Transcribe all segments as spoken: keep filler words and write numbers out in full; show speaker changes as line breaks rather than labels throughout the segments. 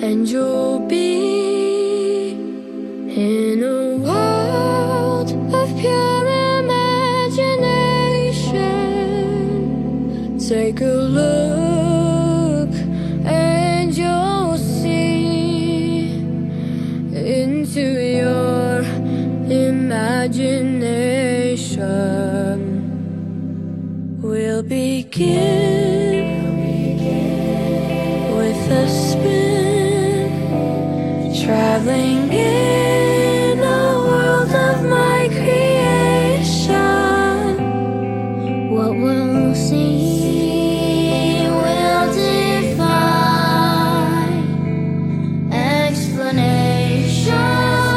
and you'll be in a world of pure imagination. Take a look and you'll see into your imagination. We'll begin with a spin, traveling in a world of my creation. What we'll see will defy explanation.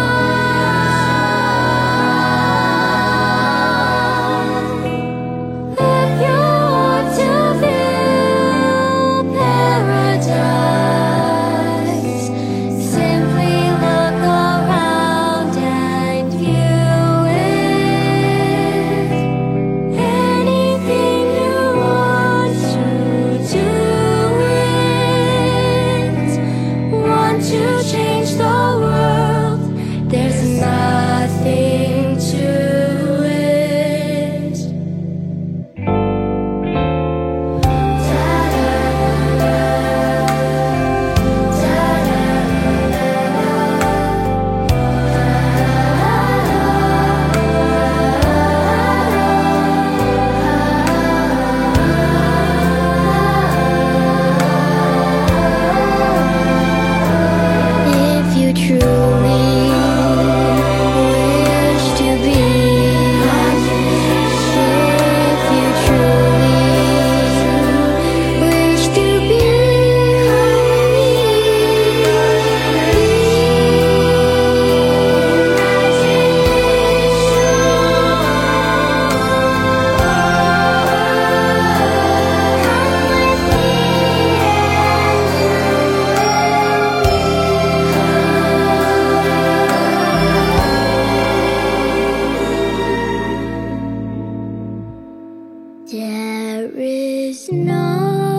There is no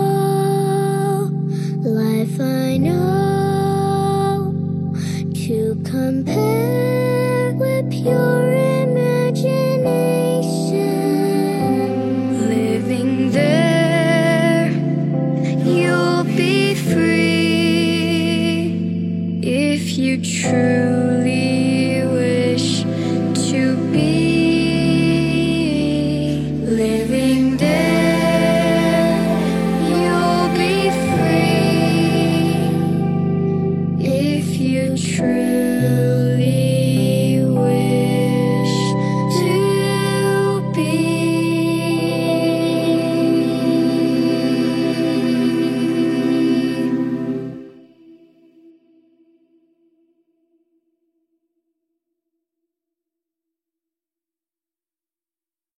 life I know to compare with pure imagination. Living there, you'll be free if you truly wish to be. Living there, you'll be free if you truly